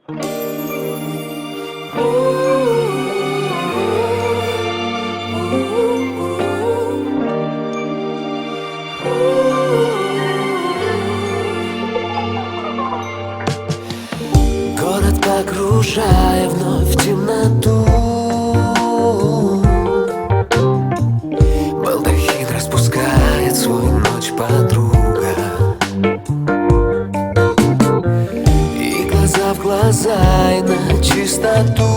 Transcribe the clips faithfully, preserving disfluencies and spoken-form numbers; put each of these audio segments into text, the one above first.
Город погружая вновь в темноту. Балдахин распускает свою ночь подруга, и глаза в глаза, и на чистоту,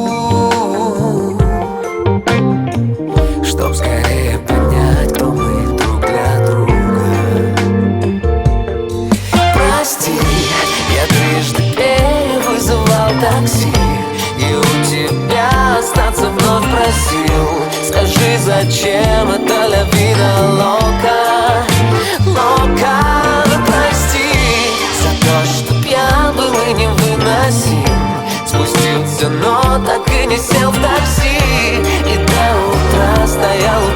чтоб скорее понять, кто мы друг для друга. Прости, я трижды перевызывал такси, и у тебя остаться вновь просил. Скажи, зачем это ля вида лока, лока? Прости за то, что пьян был и невыносим. Спустился, но так и не сел в такси, и до утра стоял у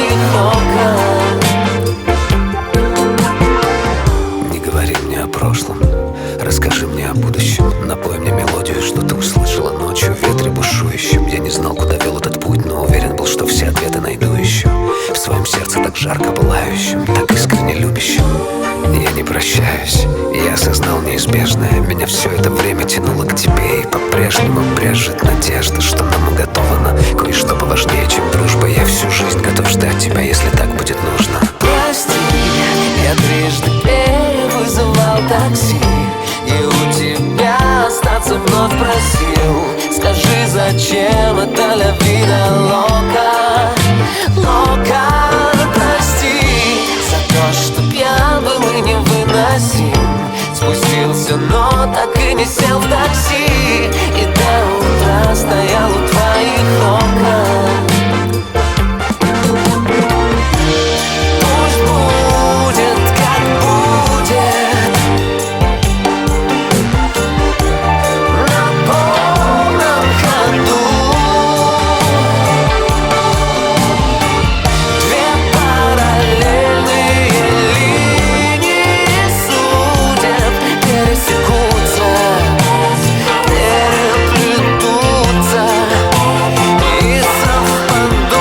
твоих окон. Не говори мне о прошлом, расскажи мне о будущем. Напой мне мелодию, что ты услышала ночью в ветре бушующем. Я не знал, куда вел этот путь, но уверен был, что все ответы найду еще в своем сердце, так жарко пылающем, так искренне любящем. Я не прощаюсь, я осознал неизбежное. Меня все это время тянуло к тебе, и по-прежнему брежет надежда, что нам уготовано кое-что поважнее, чем дружба. Я всю жизнь готов ждать тебя, если так будет нужно. Прости, я трижды перевызывал такси, и у тебя остаться вновь просил. Скажи, зачем это ля вида лока, лока? Прости за то, что пьян был и невыносим. Спустился, но так и не сел в такси, и до утра стоял у твоих окон. Пусть будет, как будет, на полном ходу. Две параллельные линии судеб пересекутся, переплетутся и совпадут.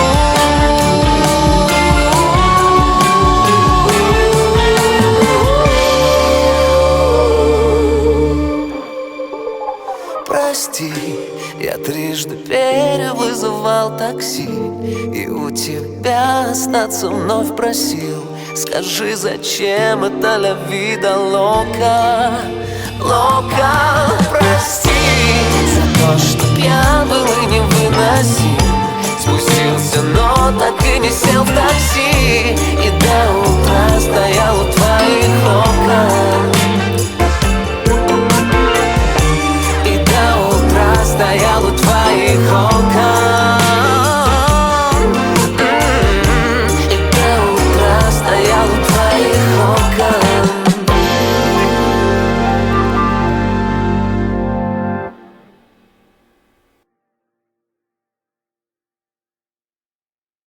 Прости, я трижды перевызывал такси, и у тебя остаться вновь просил. Скажи, зачем это ля вида лока, лока? Прости за то, что пьян был и невыносим. Спустился, но так и не сел в такси, и до утра стоял у твоих окон. И до утра стоял у твоих окон.